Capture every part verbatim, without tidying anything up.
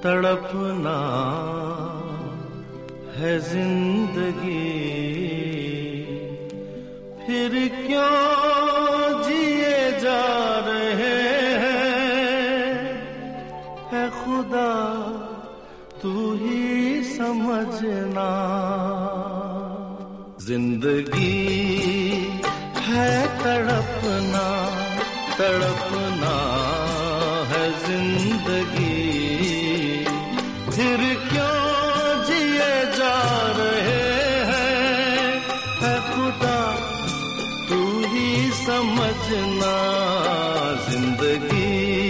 तड़पना है जिंदगी, फिर क्यों जिए जा रहे हैं, है खुदा तू ही समझना। जिंदगी है तड़पना, तड़पना है जिंदगी, फिर क्यों जिए जा रहे हैं, है खुदा तू ही समझना। जिंदगी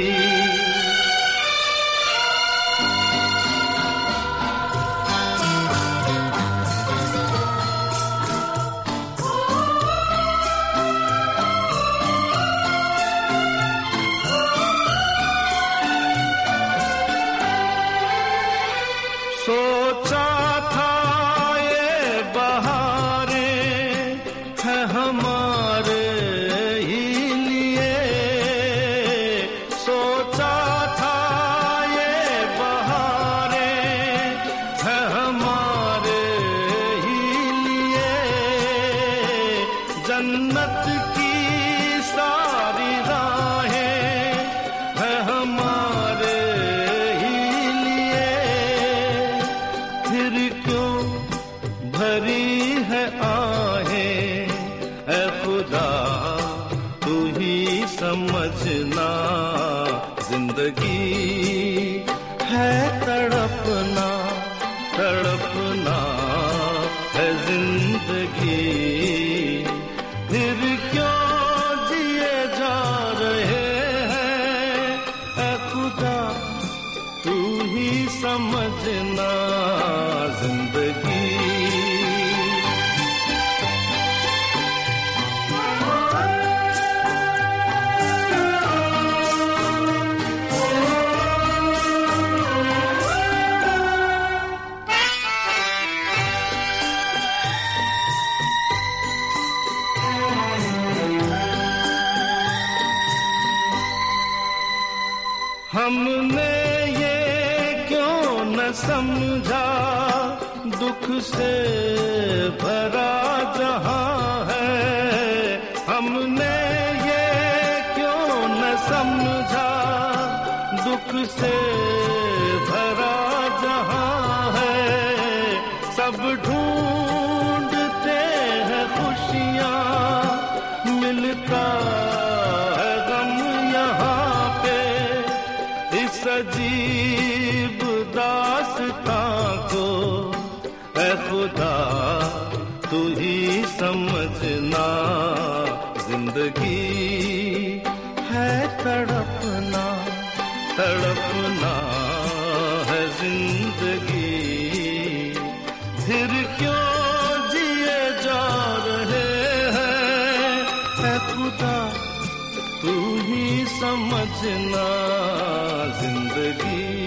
सोचा था ये बहारें है हमारे ही लिए, सोचा था ये बहारें है हमारे ही लिए, जन्नत की सारी राहें है हमारे ही लिए, फिर क्यों भरी है आहें, ऐ खुदा तू ही समझना। जिंदगी है तड़पना, तड़पना है जिंदगी, फिर क्यों जिए जा रहे हैं, ऐ खुदा तू ही समझना। जिंदगी हमने ये क्यों न समझा, दुख से भरा जहां है, हमने ये क्यों न समझा, दुख से भरा जहां है, सब ढूंढते हैं खुशियां, मिलता है गम यहाँ पे, इस अजीब दास्तां को ऐ खुदा तू ही समझना। जिंदगी है तड़पना, तड़पना है जिंदगी, फिर क्यों जिए जा रहे हैं, ऐ खुदा तू ही समझना। जिंदगी